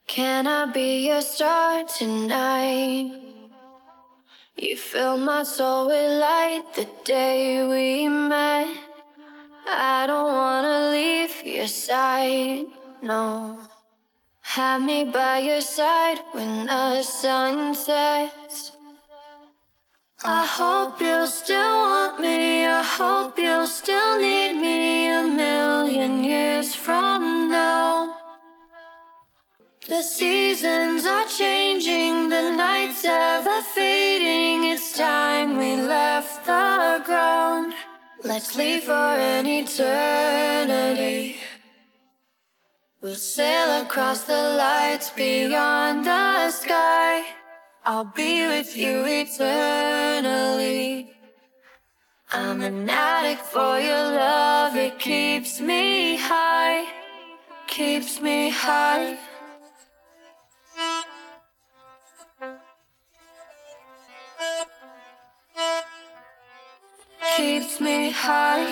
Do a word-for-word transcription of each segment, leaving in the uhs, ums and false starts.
Can I be your star tonight? You fill my soul with light the day we met. I don't wanna leave your side, no. Have me by your side when the sun sets. I hope you'll still want me, I hope you'll still need me a million years from now. The seasons are changing, the nights ever fading. It's time we left the ground. Let's leave for an eternity. We'll sail across the lights beyond the sky. I'll be with you eternally. I'm an addict for your love, it keeps me high, keeps me high. Keeps me high.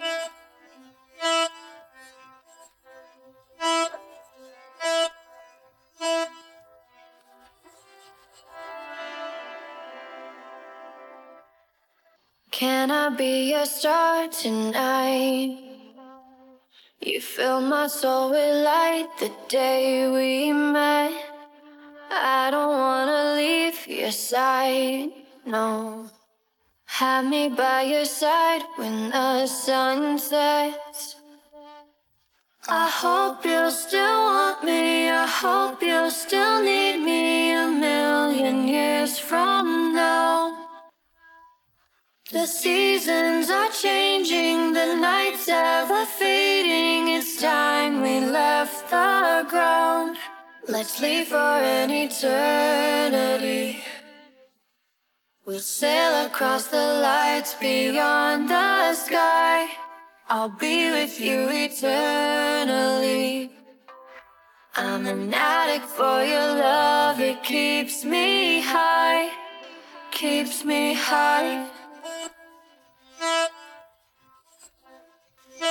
Can I be your star tonight? You fill my soul with light the day we met. I don't wanna leave your side, no. Have me by your side when the sun sets. I hope you'll still want me, I hope you'll still need me a million years from now. The seasons are changing, the nights ever fading. It's time we left the ground. Let's leave for an eternity. We'll sail across the lights beyond the sky. I'll be with you eternally. I'm an addict for your love, it keeps me high, keeps me high.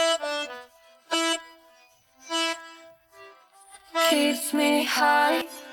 Keeps me high.